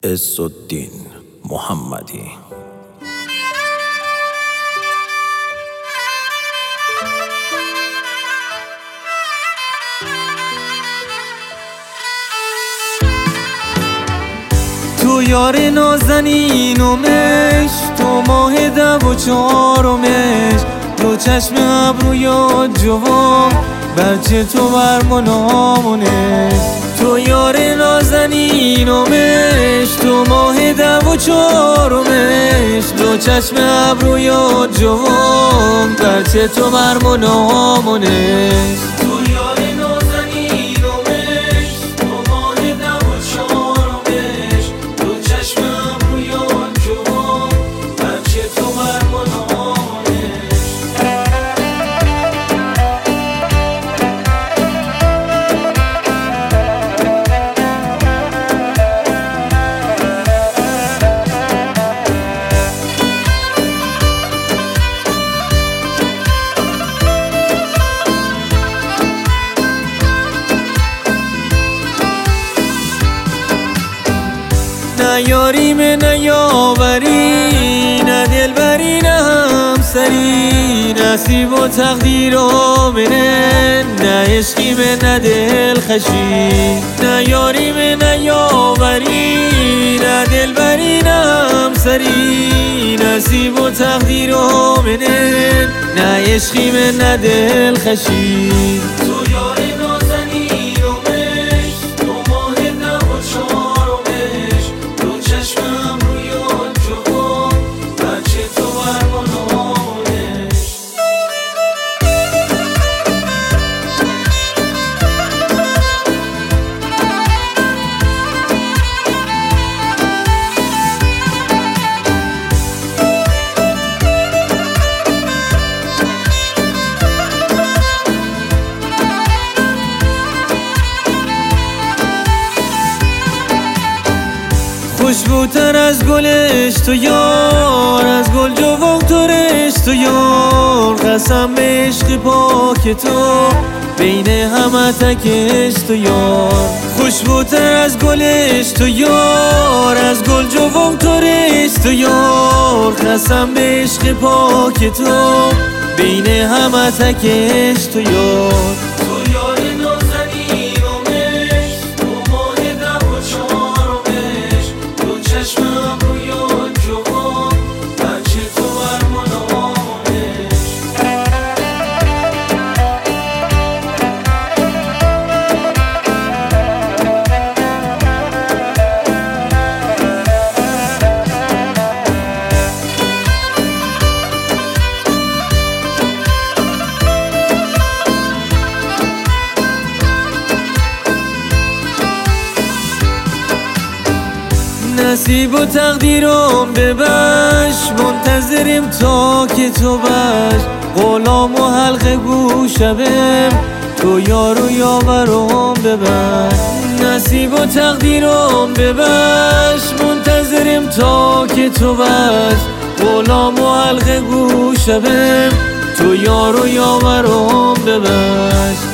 عزالدین محمدی. تو یار نازنینمش، تو ماه 10 و 4مش، دو چشم ابروی جوان بچه تو بر منامونه. تو یار نازنینمش، تو ماه 10 و 4مش، دو چشم ابروی جوان بچه تو بر منامونه. نه یاریم نه یاوری، نه دلبری نه همسری، نصیب و تقدیر منه، نه عشقیم نه دلخوشی. نه یاریم نه یاوری، نه دلبری نه همسری، نصیب و تقدیر منه، نه عشقیم نه دلخوشی. خوشبوتر از گلش تو یار، از گل جوان ترش تو یار، قسم به عشق پاک تو بین همه تکش تو یار. خوشبوتر از گلش تو یار، از گل جوان ترش تو یار، قسم به عشق پاک تو بین همه تکش تو یار. نصیب و تقدیرم ببش، منتظریم تا که تو بش، غلام و حلق گوشم تو یار و یاورم ببش. نصیب و تقدیرم ببش، منتظریم تا که تو بش، غلام و حلق گوشم تو یار و یاورم ببش.